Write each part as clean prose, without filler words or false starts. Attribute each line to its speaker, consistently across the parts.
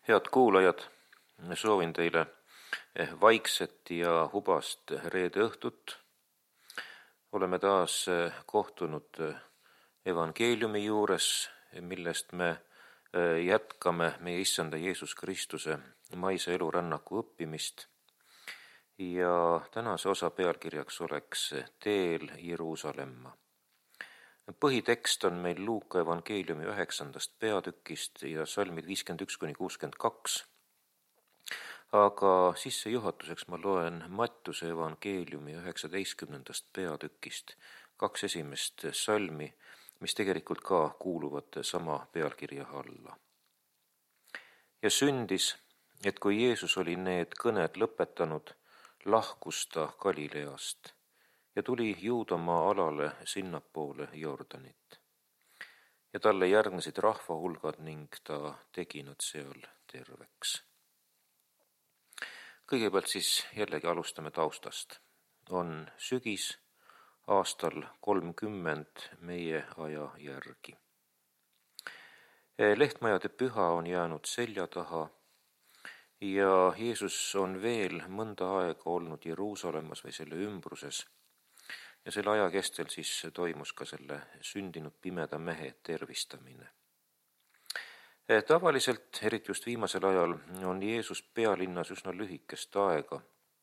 Speaker 1: Head kuulajad, soovin teile vaikset ja hubast reede õhtut. Oleme taas kohtunud evangeeliumi juures, millest me jätkame meie Issanda Jeesus Kristuse maise elurännaku õppimist. Ja tänase osa pealkirjaks oleks Teel Jeruusalemma. Põhitekst on meil Luuka evangeeliumi 9. peatükist ja salmid 51–62. Aga sissejuhatuseks ma loen Mattuse evangeeliumi 19. peatükist 2 esimest salmi, mis tegelikult ka kuuluvad sama pealkirja alla. Ja sündis, et kui Jeesus oli need kõned lõpetanud, lahkus ta Galileast ja tuli Juudamaa alale sinnapoole Jordanit. Ja talle järgnesid rahvahulgad ning ta tegi nad seal terveks. Kõigepealt siis jällegi alustame taustast. On sügis aastal 30 meie aja järgi. Lehtmajade püha on jäänud selja taha ja Jeesus on veel mõnda aega olnud Jeruusalemmas või selle ümbruses. Ja selle aja kestel siis toimus ka selle sündinud pimeda mehe tervistamine. Tavaliselt, eriti just viimasel ajal, on Jeesus pealinnas üsna lühikest aega,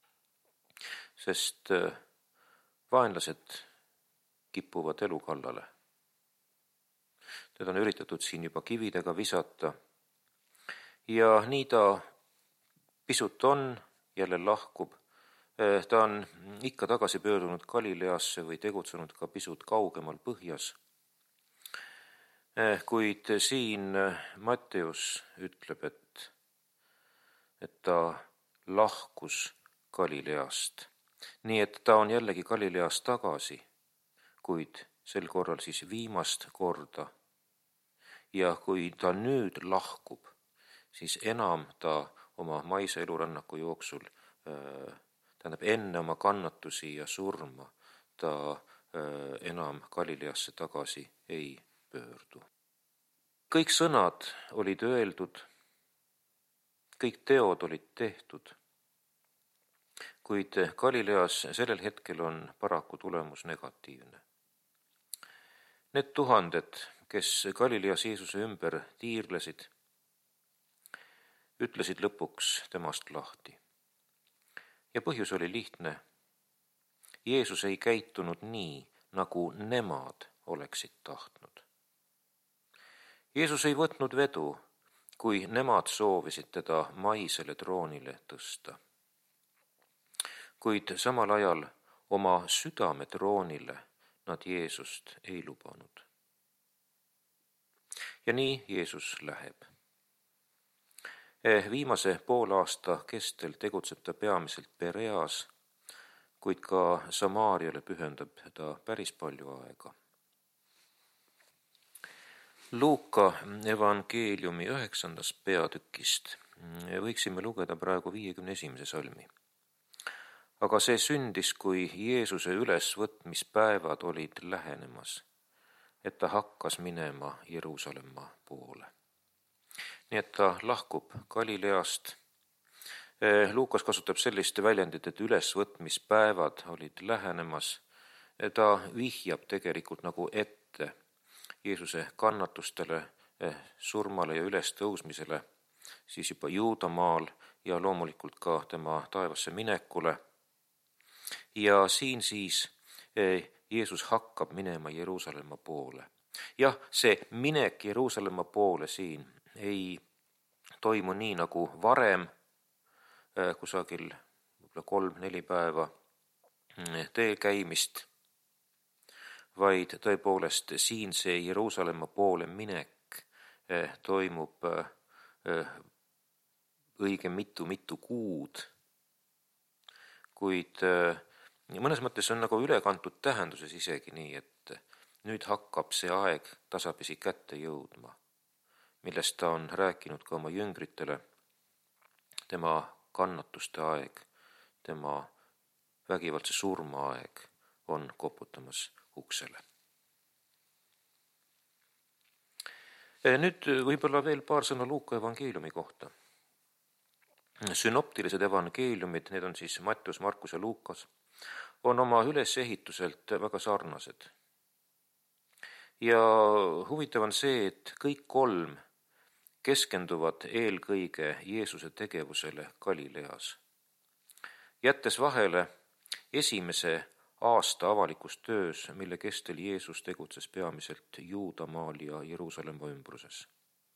Speaker 1: sest vaenlased kipuvad elu kallale. Teda on üritatud siin juba kividega visata ja nii ta pisut on, jälle lahkub. Ta on ikka tagasi pöördunud Galileasse või tegutsenud ka pisut kaugemal põhjas. Kuid siin Matteus ütleb, et ta lahkus Galileast. Nii et ta on jällegi Galileas tagasi, kuid sel korral siis viimast korda. Ja kui ta nüüd lahkub, siis enam ta oma maise elurännaku jooksul enne oma kannatusi ja surma ta enam Galileasse tagasi ei pöördu. Kõik sõnad olid öeldud, kõik teod olid tehtud, kuid Galileas sellel hetkel on paraku tulemus negatiivne. Need tuhanded, kes Galileas Jeesuse ümber tiirlesid, ütlesid lõpuks temast lahti. Ja põhjus oli lihtne. Jeesus ei käitunud nii, nagu nemad oleksid tahtnud. Jeesus ei võtnud vedu, kui nemad soovisid teda maisele troonile tõsta. Kuid samal ajal oma südame troonile nad Jeesust ei lubanud. Ja nii Jeesus läheb. Viimase poolaasta kestel tegutseb ta peamiselt Pereas, kuid ka Samaariale pühendab ta päris palju aega. Luuka evangeeliumi 9. peatükist võiksime lugeda praegu 51. salmi. Aga see sündis, kui Jeesuse ülesvõtmispäevad olid lähenemas, et ta hakkas minema Jeruusalemma poole. Nii et ta lahkub Galileast. Luukas kasutab sellist väljendit, et ülesvõtmispäevad olid lähenemas. Ta vihjab tegelikult nagu ette Jeesuse kannatustele, surmale ja ülestõusmisele, siis juba Juudamaal ja loomulikult ka tema taevasse minekule. Ja siin siis Jeesus hakkab minema Jeruusalemma poole. Jah, see minek Jeruusalemma poole siin ei toimu nii nagu varem, kusagil 3-4 päeva teel käimist, vaid tõepoolest siin see Jeruusalemma poole minek toimub õige mitu kuud, kuid mõnes mõttes on nagu ülekantud tähenduses isegi nii, et nüüd hakkab see aeg tasapisi kätte jõudma, millest ta on rääkinud ka oma jüngritele, tema kannatuste aeg, tema vägivaldse surma aeg on koputamas uksele. Nüüd võib-olla veel paar sõna Luuka evangeeliumi kohta. Synoptilised evangeeliumid, need on siis Matteus, Markus ja Luukas, on oma ülesehituselt väga sarnased. Ja huvitav on see, et kõik kolm keskenduvad eelkõige Jeesuse tegevusele Galileas, jättes vahele esimese aasta avalikus töös, mille kestel Jeesus tegutses peamiselt Juudamaal ja Jeruusalemma ümbruses.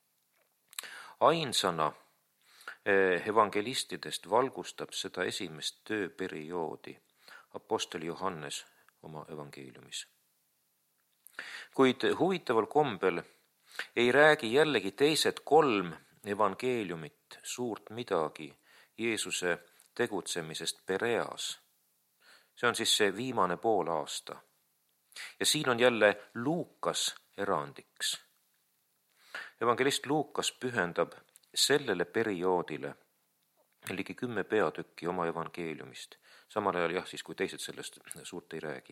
Speaker 1: Ainsana evangelistidest valgustab seda esimest tööperioodi apostel Johannes oma evangeeliumis. Kuid huvitaval kombel ei räägi jällegi teised kolm evangeeliumit suurt midagi Jeesuse tegutsemisest Pereas. See on siis see viimane pool aasta. Ja siin on jälle Luukas erandiks. Evangelist Luukas pühendab sellele perioodile ligi 10 peatükki oma evangeeliumist, samal ajal siis kui teised sellest suurt ei räägi.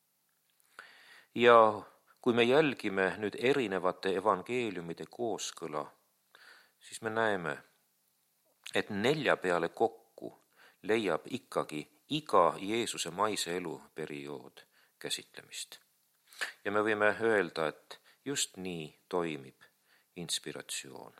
Speaker 1: Ja kui me jälgime nüüd erinevate evangeeliumide kooskõla, siis me näeme, et 4 peale kokku leiab ikkagi iga Jeesuse maise elu periood käsitlemist. Ja me võime öelda, et just nii toimib inspiratsioon.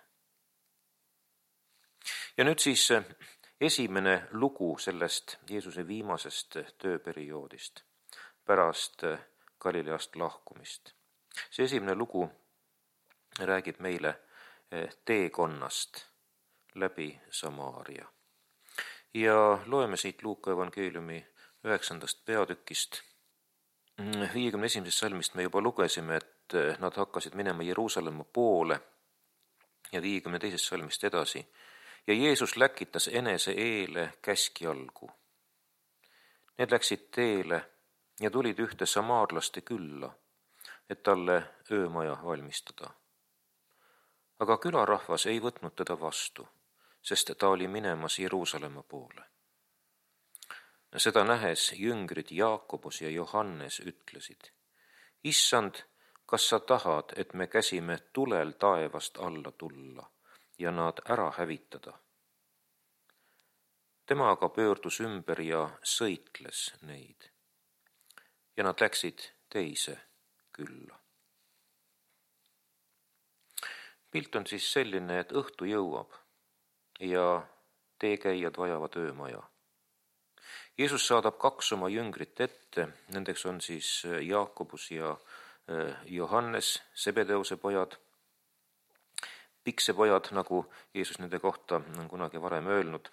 Speaker 1: Ja nüüd siis esimene lugu sellest Jeesuse viimasest tööperioodist pärast Galileast lahkumist. See esimene lugu räägib meile teekonnast läbi Samaaria. Ja loeme siit Luuka evangeeliumi 9. peatükist. 51. salmist me juba lugesime, et nad hakkasid minema Jeruusalemma poole ja 52. salmist edasi. Ja Jeesus läkitas enese eele käskjalgu. Need läksid teele ja tulid ühte samaarlaste külla, et talle öömaja valmistada. Aga külarahvas ei võtnud teda vastu, sest ta oli minemas Jeruusalemma poole. Seda nähes jüngrid Jaakobus ja Johannes ütlesid: Issand, kas sa tahad, et me käsime tulel taevast alla tulla ja nad ära hävitada? Tema aga pöördus ümber ja sõitles neid. Ja nad läksid teise külla. Pilt on siis selline, et õhtu jõuab ja teekäijad vajavad öömaja. Jeesus saadab 2 oma jüngrit ette, nendeks on siis Jaakobus ja Johannes, Sebedeuse pojad, piksepojad, nagu Jeesus nende kohta on kunagi varem öelnud.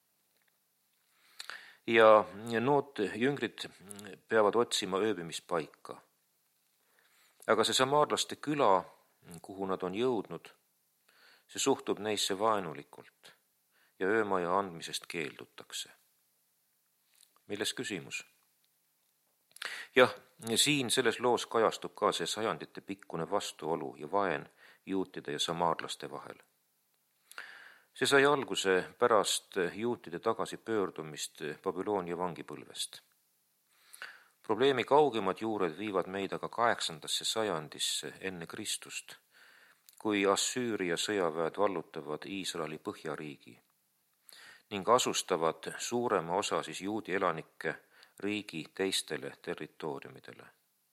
Speaker 1: Ja nood jüngrid peavad otsima ööbimispaika. Aga see samaarlaste küla, kuhu nad on jõudnud, see suhtub neisse vaenulikult ja öömaja andmisest keeldutakse. Milles küsimus? Jah, siin selles loos kajastub ka see sajandite pikkune vastuolu ja vaen juutide ja samaarlaste vahel. See sai alguse pärast juutide tagasipöördumist Babyloonia vangipõlvest. Probleemi kaugemad juured viivad meid aga 8. sajandisse enne Kristust, kui Assüüria sõjaväed vallutavad Iisraeli põhjariigi ning asustavad suurema osa siis juudi elanikke riigi teistele territooriumidele.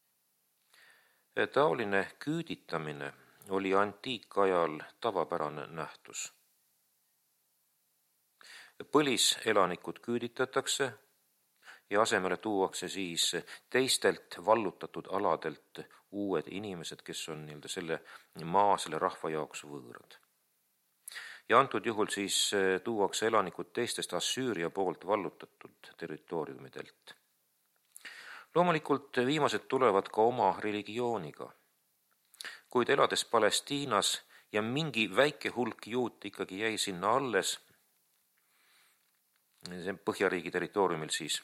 Speaker 1: Taoline küüditamine oli antiikajal tavapärane nähtus. Põliselanikud küüditatakse ja asemele tuuakse siis teistelt vallutatud aladelt uued inimesed, kes on selle maa, selle rahva jaoks võõrad. Ja antud juhul siis tuuakse elanikud teistest Assüüria poolt vallutatud territooriumidelt. Loomulikult viimased tulevad ka oma religiooniga, kuid elades Palestiinas ja mingi väike hulk juut ikkagi jäi sinna alles, see põhjariigi territooriumil siis,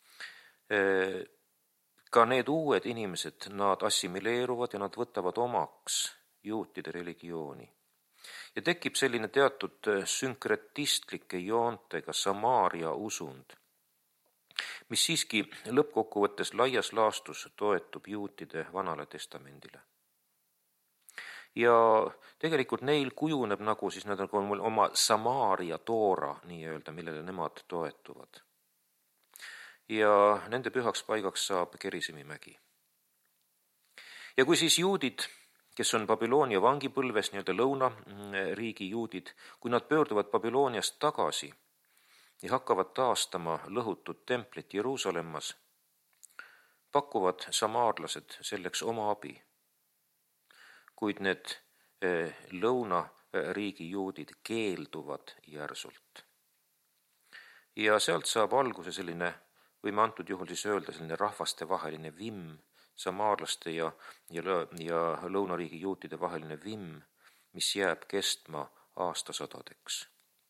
Speaker 1: ka need uued inimesed, nad assimileeruvad ja nad võtavad omaks juutide religiooni. Ja tekib selline teatud sünkretistlike joontega Samaaria usund, mis siiski lõppkokkuvõttes laias laastus toetub juutide Vanale testamendile. ja tegelikult neil kujuneb nagu siis nad on oma Samaaria toora nii-öelda, millele nemad toetuvad. Ja nende pühaks paigaks saab Gerisimi mägi. Ja kui siis juudid, kes on Babyloonia vangipõlves, nii-öelda lõunariigi juudid, kui nad pöörduvad Babyloniast tagasi ja hakkavad taastama lõhutud templit Jeruusalemmas, pakuvad samaarlased selleks oma abi. Kuid need lõunariigi juudid keelduvad järsult. Ja sealt saab alguse selline, võime antud juhul siis öelda, selline rahvastevaheline vimm, samaarlaste ja lõunariigi juutide vaheline vimm, mis jääb kestma aastasadadeks.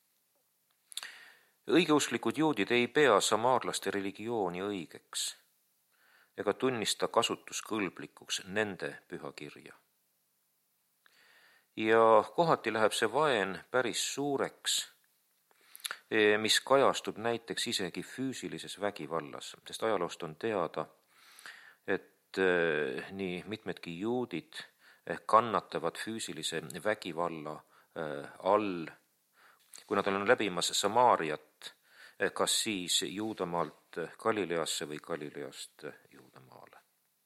Speaker 1: Õigeusklikud juudid ei pea samaarlaste religiooni õigeks ega tunnista kasutuskõlblikuks nende pühakirja. Ja kohati läheb see vaen päris suureks, mis kajastub näiteks isegi füüsilises vägivallas, sest ajaloost on teada, et nii mitmedki juudid kannatavad füüsilise vägivalla all, kui nad on läbimas Samaariat, kas siis Juudamaalt Galileasse või Galileast Juudamaale.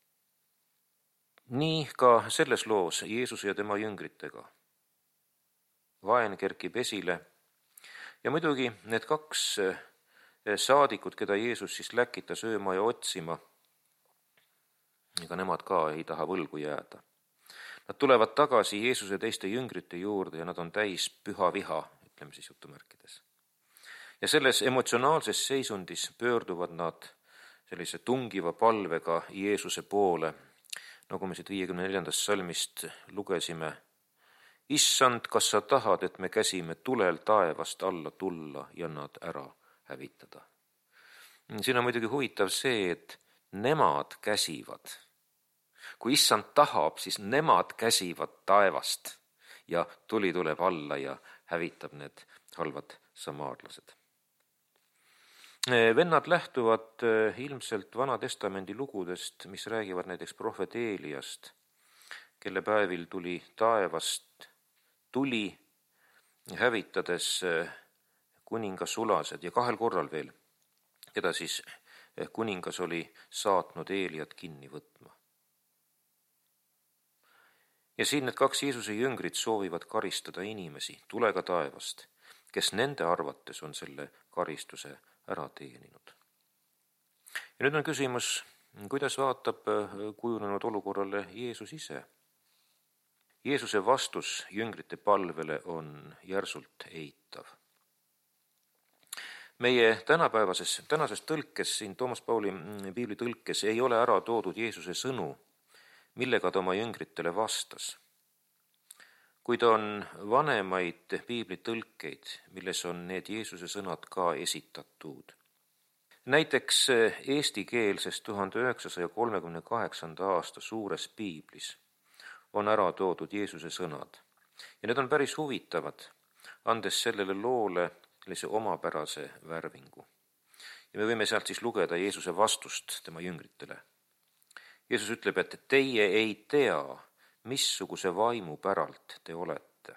Speaker 1: Nii ka selles loos Jeesuse ja tema jüngritega. Vaen kerkib esile ja muidugi need kaks saadikut, keda Jeesus siis läkitas öömaja otsima, ega nemad ka ei taha võlgu jääda. Nad tulevad tagasi Jeesuse teiste jüngrite juurde ja nad on täis püha viha, ütleme siis jutumärkides. Ja selles emotsionaalses seisundis pöörduvad nad sellise tungiva palvega Jeesuse poole, nagu me siit 54. salmist lugesime. Issand, kas sa tahad, et me käsime tulel taevast alla tulla ja nad ära hävitada? Siin on muidugi huvitav see, et nemad käsivad. Kui issand tahab, siis nemad käsivad taevast ja tuli tuleb alla ja hävitab need halvad samaarlased. Vennad lähtuvad ilmselt Vana-testamendi lugudest, mis räägivad näiteks prohvet Eeliast, kelle päevil tuli taevast tuli, hävitades kuningas Sulased ja 2 korral veel, keda siis kuningas oli saatnud Eeliat kinni võtma. Ja siin need 2 Jeesuse jüngrid soovivad karistada inimesi tulega taevast, kes nende arvates on selle karistuse ära teeninud. Ja nüüd on küsimus, kuidas vaatab kujunenud olukorrale Jeesus ise? Jeesuse vastus jüngrite palvele on järsult eitav. Meie tänases tõlkes, siin Toomas Pauli piibli tõlkes ei ole ära toodud Jeesuse sõnu, millega ta oma jüngritele vastas. Kuid on vanemaid piiblitõlkeid, milles on need Jeesuse sõnad ka esitatud. Näiteks eestikeelses 1938. aasta suures piiblis on ära toodud Jeesuse sõnad. Ja need on päris huvitavad, andes sellele loole sellise omapärase värvingu. Ja me võime sealt siis lugeda Jeesuse vastust tema jüngritele. Jeesus ütleb, et teie ei tea, missuguse vaimu päralt te olete.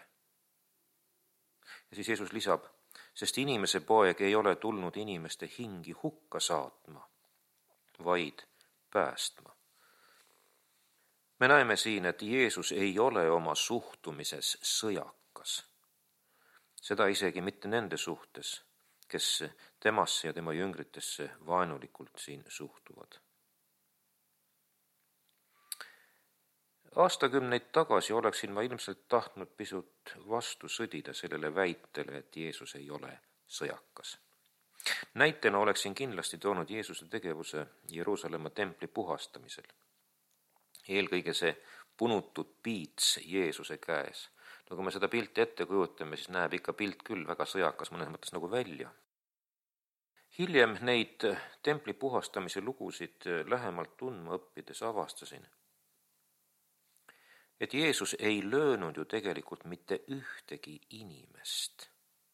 Speaker 1: Ja siis Jeesus lisab, sest inimese poeg ei ole tulnud inimeste hingi hukka saatma, vaid päästma. Me näeme siin, et Jeesus ei ole oma suhtumises sõjakas. Seda isegi mitte nende suhtes, kes temasse ja tema jüngritesse vaenulikult siin suhtuvad. Aastakümneid tagasi oleksin ma ilmselt tahtnud pisut vastu sõdida sellele väitele, et Jeesus ei ole sõjakas. Näitena oleksin kindlasti toonud Jeesuse tegevuse Jeruusalemma templi puhastamisel. Eelkõige see punutud piits Jeesuse käes. No kui me seda pilti ette kujutame, siis näeb ikka pilt küll väga sõjakas mõnes mõttes nagu välja. Hiljem neid templi puhastamise lugusid lähemalt tundma õppides avastasin, et Jeesus ei löönud ju tegelikult mitte ühtegi inimest.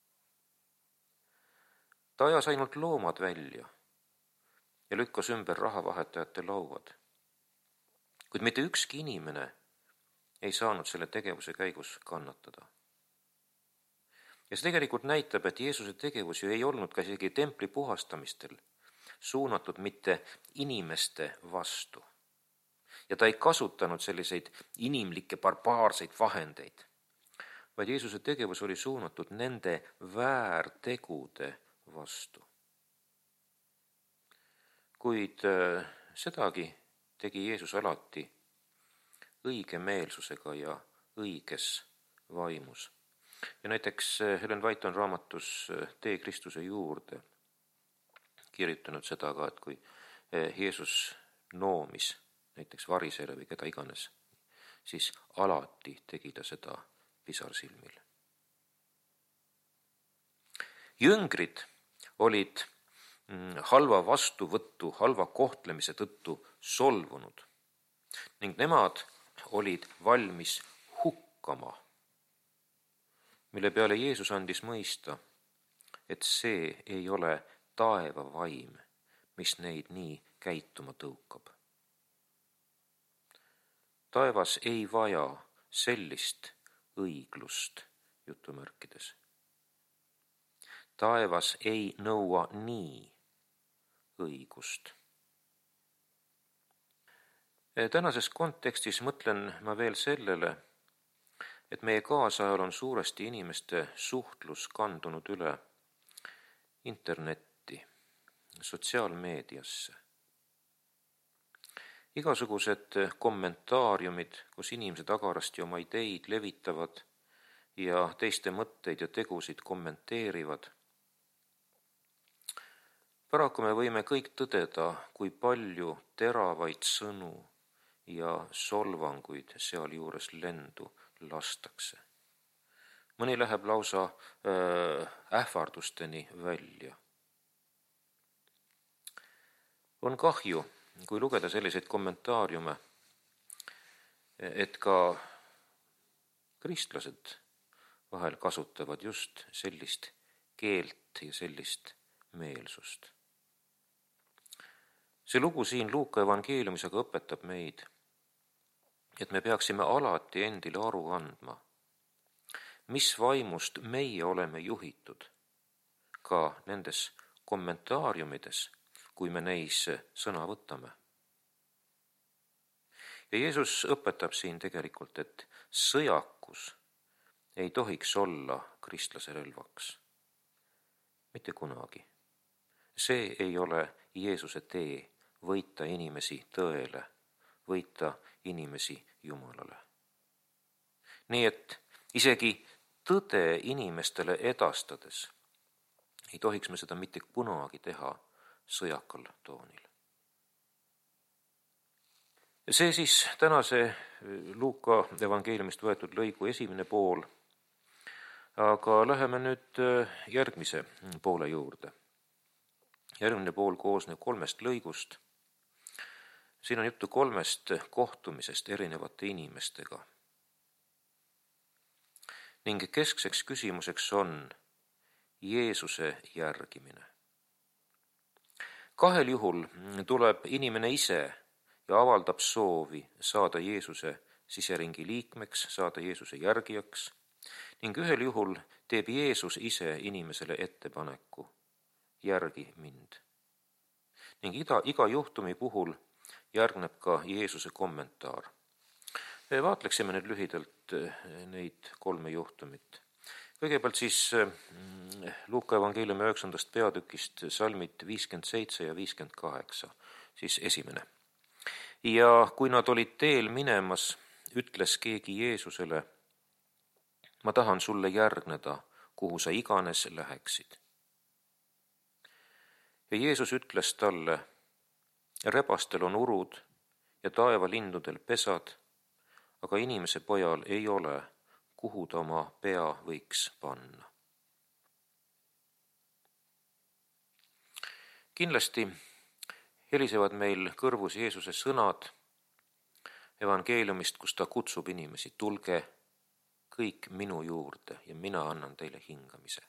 Speaker 1: Ta ajas ainult loomad välja ja lükkas ümber rahavahetajate lauad. Kuid mitte ükski inimene ei saanud selle tegevuse käigus kannatada. Ja see tegelikult näitab, et Jeesuse tegevus ju ei olnud ka isegi templi puhastamistel suunatud mitte inimeste vastu. Ja ta ei kasutanud selliseid inimlikke barbaarseid vahendeid, vaid Jeesuse tegevus oli suunatud nende väärtegude vastu. Kuid sedagi tegi Jeesus alati õige meelsusega ja õiges vaimus. Ja näiteks Ellen White on raamatus Tee Kristuse juurde kirjutanud seda ka, et kui Jeesus noomis näiteks varisele või keda iganes, siis alati tegi ta seda pisarsilmil. Jüngrid olid halva vastuvõttu, halva kohtlemise tõttu solvunud ning nemad olid valmis hukkama, mille peale Jeesus andis mõista, et see ei ole taeva vaim, mis neid nii käituma tõukab. Taevas ei vaja sellist õiglust, jutumärkides. Taevas ei nõua nii õigust. Tänases kontekstis mõtlen ma veel sellele, et meie kaasajal on suuresti inimeste suhtlus kandunud üle internetti, sotsiaalmeediasse. Igasugused kommentaariumid, kus inimesed agarasti oma ideid levitavad ja teiste mõtteid ja tegusid kommenteerivad. Paraku me võime kõik tõdeda, kui palju teravaid sõnu ja solvanguid sealjuures lendu lastakse. Mõni läheb lausa ähvardusteni välja. On kahju, kui lugeda selliseid kommentaariume, et ka kristlased vahel kasutavad just sellist keelt ja sellist meelsust. See lugu siin Luuka evangeeliumis aga õpetab meid, et me peaksime alati endile aru andma, mis vaimust meie oleme juhitud ka nendes kommentaariumides, kui me neis sõna võtame. Ja Jeesus õpetab siin tegelikult, et sõjakus ei tohiks olla kristlase relvaks. Mitte kunagi. See ei ole Jeesuse tee võita inimesi tõele, võita inimesi Jumalale. Nii et isegi tõde inimestele edastades ei tohiks me seda mitte kunagi teha sõjakal toonil. See siis tänase Luuka evangeeliumist võetud lõigu esimene pool, aga läheme nüüd järgmise poole juurde. Järgmine pool koosneb 3 lõigust. Siin on juttu 3 kohtumisest erinevate inimestega. Ning keskseks küsimuseks on Jeesuse järgimine. 2 juhul tuleb inimene ise ja avaldab soovi saada Jeesuse siseringi liikmeks, saada Jeesuse järgijaks, ning 1 juhul teeb Jeesus ise inimesele ettepaneku, järgi mind. Ning iga juhtumi puhul järgneb ka Jeesuse kommentaar. Vaatleksime nüüd lühidalt neid 3 juhtumit. Kõigepealt siis Luuka evangeeliumi 9. peatükist salmid 57 ja 58, siis esimene. Ja kui nad olid teel minemas, ütles keegi Jeesusele, ma tahan sulle järgneda, kuhu sa iganes läheksid. Ja Jeesus ütles talle, rebastel on urud ja taevalindudel pesad, aga inimese pojal ei ole, kuhu ta oma pea võiks panna. Kindlasti helisevad meil kõrvus Jeesuse sõnad evangeeliumist, kus ta kutsub inimesi, tulge kõik minu juurde ja mina annan teile hingamise.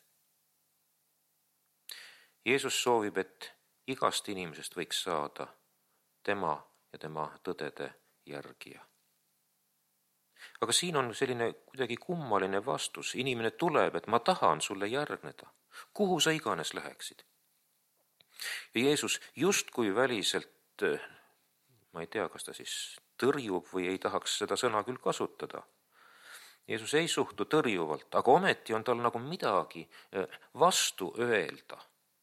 Speaker 1: Jeesus soovib, et igast inimesest võiks saada tema ja tema tõdede järgija. Aga siin on selline kuidagi kummaline vastus. Inimene tuleb, et ma tahan sulle järgneda, kuhu sa iganes läheksid. Ja Jeesus justkui väliselt, ma ei tea, kas ta siis tõrjub või ei tahaks seda sõna küll kasutada. Jeesus ei suhtu tõrjuvalt, aga ometi on tal nagu midagi vastu öelda.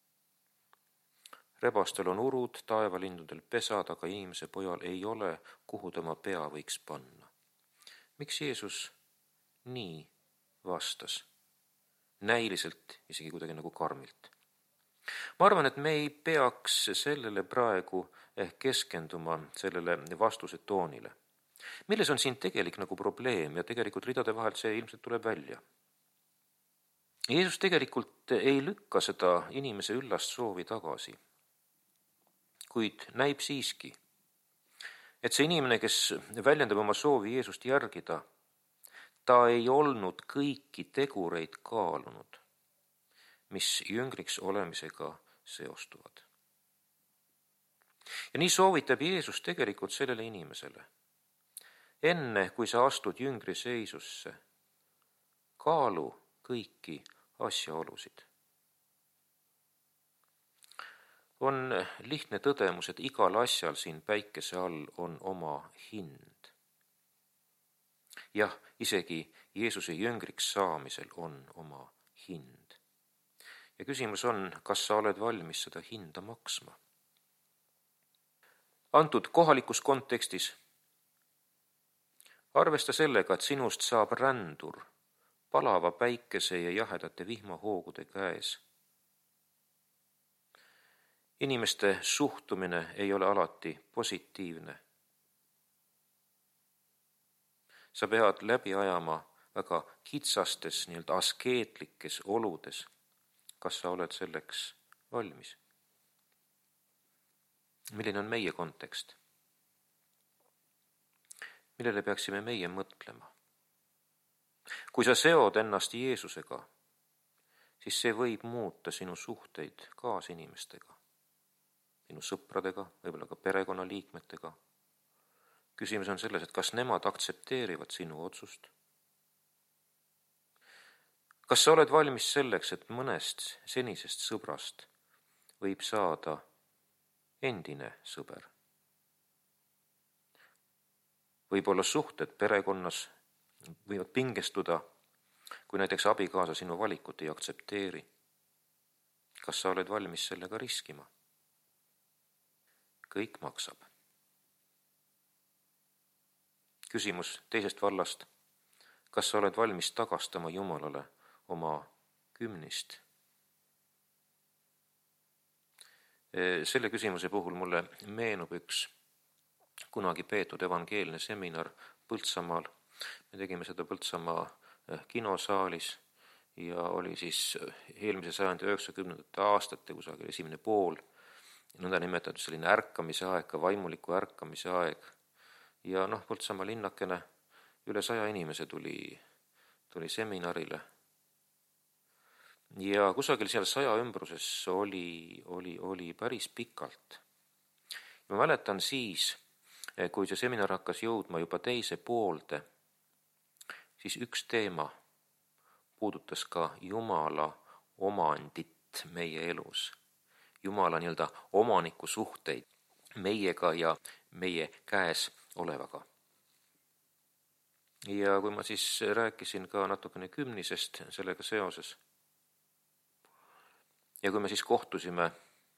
Speaker 1: Rebastel on urud, taevalindudel pesad, aga inimese pojal ei ole, kuhu tema pea võiks panna. Miks Jeesus nii vastas? Näiliselt, isegi kuidagi nagu karmilt. Ma arvan, et me ei peaks sellele praegu keskenduma, sellele vastuse toonile. Milles on siin tegelik nagu probleem ja tegelikult ridade vahelt see ilmselt tuleb välja. Jeesus tegelikult ei lükka seda inimese üllast soovi tagasi, kuid näib siiski, et see inimene, kes väljendab oma soovi Jeesust järgida, ta ei olnud kõiki tegureid kaalunud, mis jüngriks olemisega seostuvad. Ja nii soovitab Jeesus tegelikult sellele inimesele. Enne, kui sa astud jüngri seisusse, kaalu kõiki asjaolusid. On lihtne tõdemus, et igal asjal siin päikese all on oma hind. Jah, isegi Jeesuse jüngriks saamisel on oma hind. Ja küsimus on, kas sa oled valmis seda hinda maksma? Antud kohalikus kontekstis arvesta sellega, et sinust saab rändur palava päikese ja jahedate vihmahoogude käes. Inimeste suhtumine ei ole alati positiivne. Sa pead läbi ajama väga kitsastes, askeetlikes oludes. Kas sa oled selleks valmis? Milline on meie kontekst? Millele peaksime meie mõtlema? Kui sa seod ennast Jeesusega, siis see võib muuta sinu suhteid kaasinimestega, sinu sõpradega, võib-olla ka perekonnaliikmetega. Küsimus on selles, et kas nemad aktsepteerivad sinu otsust? Kas sa oled valmis selleks, et mõnest senisest sõbrast võib saada endine sõber? Võib-olla suhted perekonnas võivad pingestuda, kui näiteks abikaasa sinu valikut ei aktsepteeri. Kas sa oled valmis sellega riskima? Kõik maksab. Küsimus teisest vallast. Kas sa oled valmis tagastama Jumalale oma kümnist? Selle küsimuse puhul mulle meenub üks kunagi peetud evangeelne seminar Põltsamaal. Me tegime seda Põltsamaa kinosaalis ja oli siis eelmise sajandi 90. aastate kusagil esimene pool, nõnda nimetatud selline ärkamise aeg, ka vaimuliku ärkamise aeg. Ja Põltsamaa linnakene üle 100 inimese tuli seminarile. Ja kusagil seal 100 ümbruses oli päris pikalt. Ma mäletan siis, kui see seminar hakkas jõudma juba teise poolde, siis üks teema puudutas ka Jumala omandit meie elus. Jumala omaniku suhteid meiega ja meie käes olevaga. Ja kui ma siis rääkisin ka natukene kümnisest sellega seoses, ja kui me siis kohtusime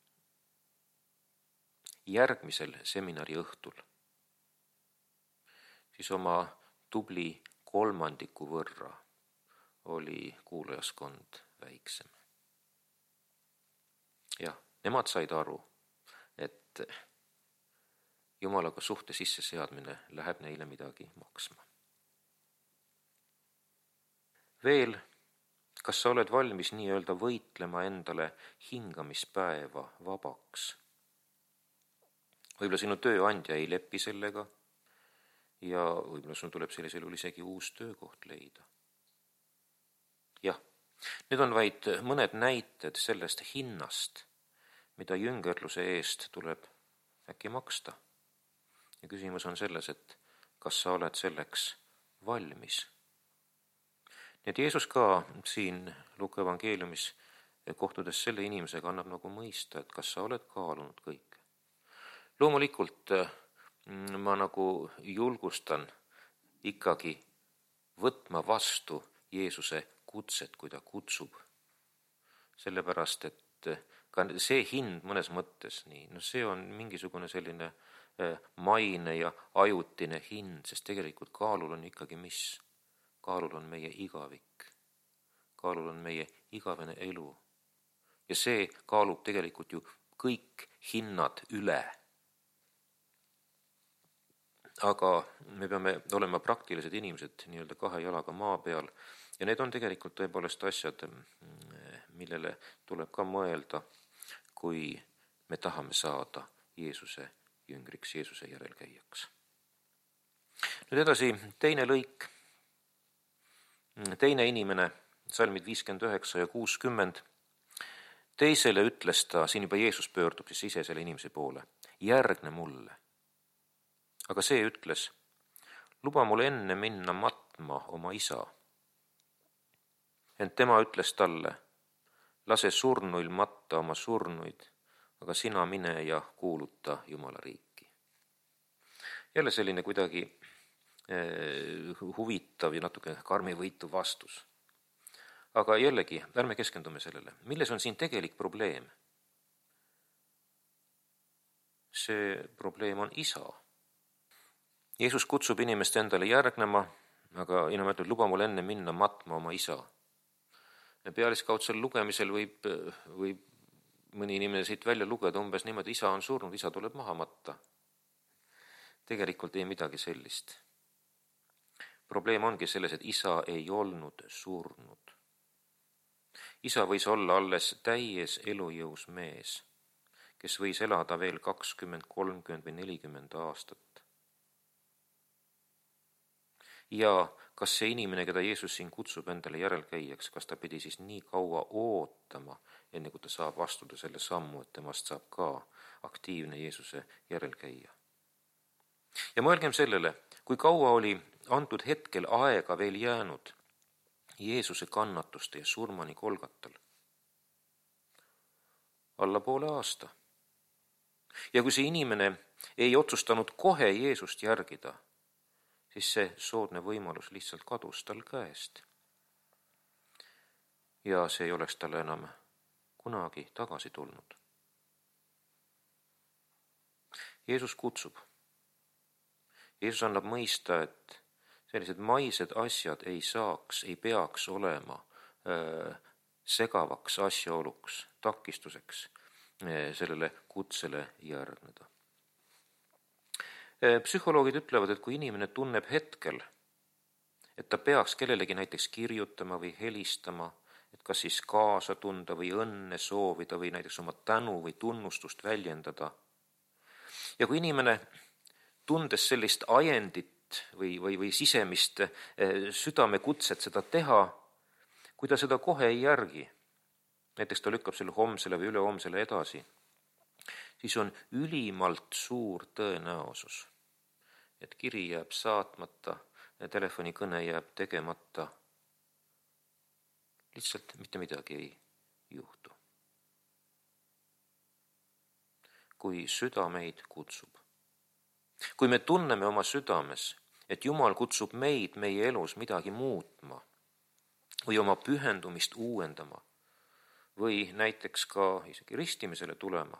Speaker 1: järgmisel seminari õhtul, siis oma tubli 3% võrra oli kuulajaskond väiksem. Jah, nemad said aru, et Jumalaga suhte sisseseadmine läheb neile midagi maksma. Veel, kas sa oled valmis nii-öelda võitlema endale hingamispäeva vabaks? Võib-olla sinu tööandja ei lepi sellega ja võib-olla sul tuleb sellisel juhul isegi uus töökoht leida. Jah, need on vaid mõned näited sellest hinnast, mida jüngerluse eest tuleb äkki maksta. Ja küsimus on selles, et kas sa oled selleks valmis. Nii et Jeesus ka siin Luuka evangeeliumis kohtudes selle inimesega annab nagu mõista, et kas sa oled kaalunud kõike. Loomulikult ma nagu julgustan ikkagi võtma vastu Jeesuse kutset, kui ta kutsub. Sellepärast, et ka see hind mõnes mõttes, see on mingisugune selline maine ja ajutine hind, sest tegelikult kaalul on ikkagi mis? Kaalul on meie igavik. Kaalul on meie igavene elu. Ja see kaalub tegelikult ju kõik hinnad üle. Aga me peame olema praktilised inimesed nii-öelda kahe jalaga maa peal ja need on tegelikult tõepoolest asjad, millele tuleb ka mõelda, kui me tahame saada Jeesuse jüngriks, Jeesuse järelkäijaks. Nüüd edasi teine lõik, teine inimene, salmid 59 ja 60. Teisele ütles ta, siin juba Jeesus pöördub siis ise selle inimese poole, järgne mulle. Aga see ütles, luba mul enne minna matma oma isa. Ent tema ütles talle, lase surnuil matta oma surnuid, aga sina mine ja kuuluta Jumala riiki. Jälle selline kuidagi huvitav ja natuke karmivõitu vastus. Aga jällegi, ärme keskendume sellele. Milles on siin tegelik probleem? See probleem on isa. Jeesus kutsub inimest endale järgnema, aga inimesed luba mul enne minna matma oma isa. Pealiskaudsel lugemisel võib mõni inimene siit välja lugeda umbes niimoodi, isa on surnud, isa tuleb maha matta. Tegelikult ei midagi sellist. Probleem ongi selles, et isa ei olnud surnud. Isa võis olla alles täies elujõus mees, kes võis elada veel 20, 30 või 40 aastat. Ja kas see inimene, keda Jeesus siin kutsub endale järelkäijaks, kas ta pidi siis nii kaua ootama, enne kui ta saab astuda selle sammu, et temast saab ka aktiivne Jeesuse järelkäija. Ja mõelgem sellele, kui kaua oli antud hetkel aega veel jäänud Jeesuse kannatuste ja surmani Golgatal. Alla poole aasta. Ja kui see inimene ei otsustanud kohe Jeesust järgida, siis see soodne võimalus lihtsalt kadus tal käest. Ja see ei oleks talle enam kunagi tagasi tulnud. Jeesus kutsub. Jeesus annab mõista, et sellised maised asjad ei peaks olema segavaks asjaoluks, takistuseks sellele kutsele järgneda. Psühholoogid ütlevad, et kui inimene tunneb hetkel, et ta peaks kellelegi näiteks kirjutama või helistama, et kas siis kaasa tunda või õnne soovida või näiteks oma tänu või tunnustust väljendada. Ja kui inimene tundes sellist ajendit või sisemist südamekutset seda teha, kui ta seda kohe ei järgi, näiteks ta lükkab selle homsele või ülehomsele edasi, siis on ülimalt suur tõenäosus, et kiri jääb saatmata, telefonikõne jääb tegemata. Lihtsalt mitte midagi ei juhtu. Kui süda meid kutsub. Kui me tunneme oma südames, et Jumal kutsub meid meie elus midagi muutma või oma pühendumist uuendama või näiteks ka isegi ristimisele tulema,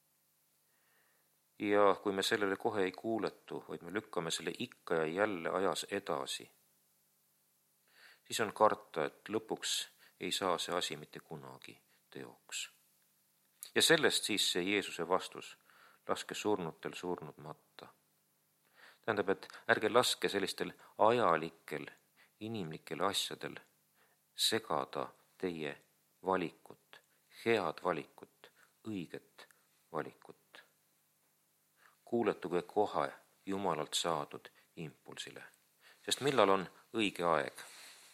Speaker 1: ja kui me sellele kohe ei kuuletu, vaid me lükkame selle ikka ja jälle ajas edasi, siis on karta, et lõpuks ei saa see asi mitte kunagi teoks. Ja sellest siis see Jeesuse vastus, laske surnutel surnud matta. Tähendab, et ärge laske sellistel ajalikel, inimlikel asjadel segada teie valikut, head valikut, õiget valikut. Kuuletuge kohe Jumalalt saadud impulsile, sest millal on õige aeg?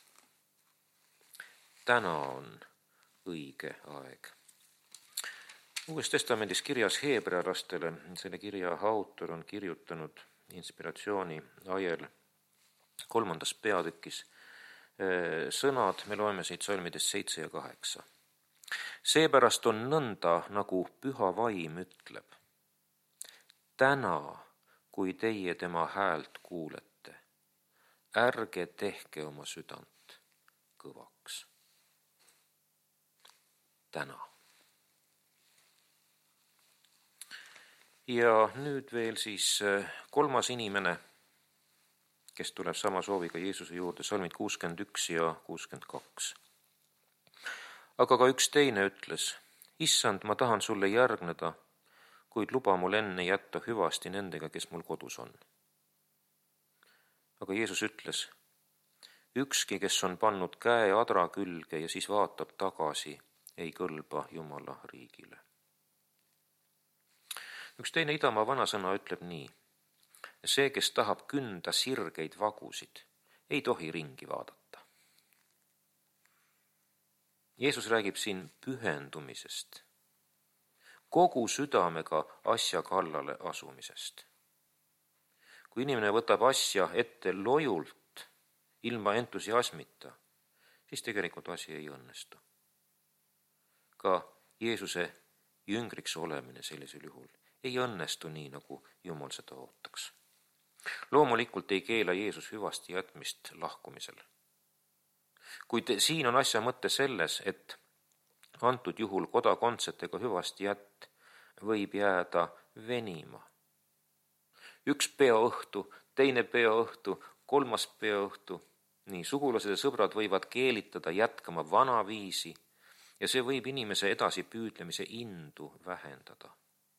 Speaker 1: Täna on õige aeg. Uues testamendis kirjas heebrealastele, selle kirja autor on kirjutanud inspiratsiooni ajel 3. peatükis sõnad, me loeme siit salmidest 7 ja 8. Seepärast on nõnda, nagu Püha Vaim ütleb. Täna, kui teie tema häält kuulete, ärge tehke oma südant kõvaks. Täna. Ja nüüd veel siis 3. inimene, kes tuleb sama sooviga Jeesuse juurde, salmid 61 ja 62. Aga ka üks teine ütles, Issand, ma tahan sulle järgneda, kuid luba mul enne jätta hüvasti nendega, kes mul kodus on. Aga Jeesus ütles, ükski, kes on pannud käe adra külge ja siis vaatab tagasi, ei kõlba Jumala riigile. Üks teine Idamaa vanasõna ütleb nii, see, kes tahab künda sirgeid vagusid, ei tohi ringi vaadata. Jeesus räägib siin pühendumisest, kogu südamega asja kallale asumisest. Kui inimene võtab asja ette lojult, ilma entusiasmita, siis tegelikult asi ei õnnestu. Ka Jeesuse jüngriks olemine sellisel juhul ei õnnestu nii, nagu Jumal seda ootaks. Loomulikult ei keela Jeesus hüvasti jätmist lahkumisel. Kuid siin on asja mõte selles, et antud juhul kodakondsetega hüvasti jätt võib jääda venima. Üks peoõhtu, teine peoõhtu, 3. peoõhtu, nii sugulased ja sõbrad võivad keelitada jätkama vanaviisi ja see võib inimese edasipüüdlemise indu vähendada.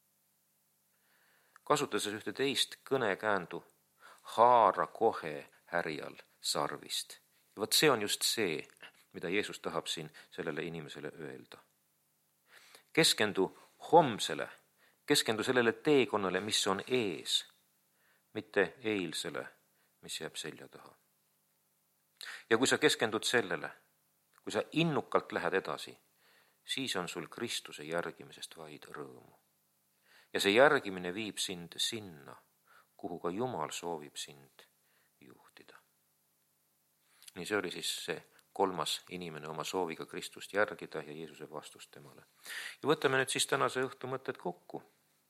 Speaker 1: Kasutades ühte teist kõnekäändu, haara kohe härjal sarvist. Ja võt see on just see, mida Jeesus tahab siin sellele inimesele öelda. Keskendu homsele, keskendu sellele teekonnale, mis on ees, mitte eilsele, mis jääb selja taha. Ja kui sa keskendud sellele, kui sa innukalt lähed edasi, siis on sul Kristuse järgimisest vaid rõõmu. Ja see järgimine viib sind sinna, kuhu ka Jumal soovib sind juhtida. Nii see oli siis see 3. inimene oma sooviga Kristust järgida ja Jeesuse vastust temale. Ja võtame nüüd siis tänase õhtu mõtted kokku.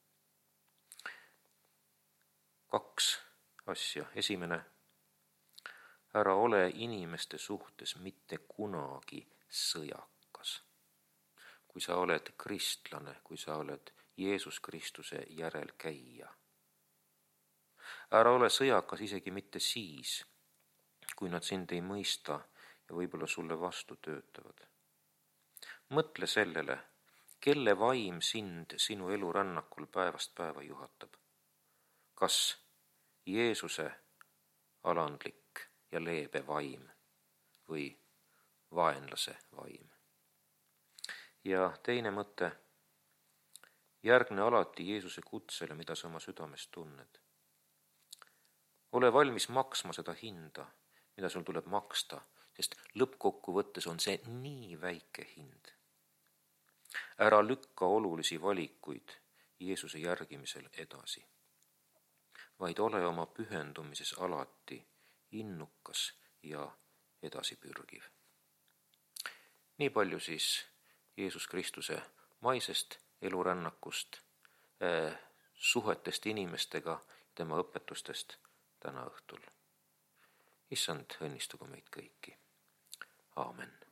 Speaker 1: 2 asja. Esimene, ära ole inimeste suhtes mitte kunagi sõjakas. Kui sa oled kristlane, kui sa oled Jeesus Kristuse järelkäija. Ära ole sõjakas isegi mitte siis, kui nad sind ei mõista ja võib-olla sulle vastu töötavad. Mõtle sellele, kelle vaim sind sinu elurännakul päevast päeva juhatab. Kas Jeesuse alandlik ja leebe vaim või vaenlase vaim? Ja teine mõte, järgne alati Jeesuse kutsele, mida sa oma südames tunned. Ole valmis maksma seda hinda, mida sul tuleb maksta, sest lõppkokkuvõttes on see nii väike hind. Ära lükka olulisi valikuid Jeesuse järgimisel edasi, vaid ole oma pühendumises alati innukas ja edasipürgiv. Nii palju siis Jeesus Kristuse maisest elurännakust, suhetest inimestega, tema õpetustest täna õhtul. Issand, õnnistugu meid kõiki. Aamen.